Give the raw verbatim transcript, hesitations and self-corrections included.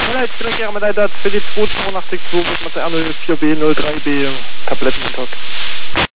Ja, ich bin gerne mit einer für die zwei zwei acht zwei mit der R null vier B null drei B Tablettenkontakt.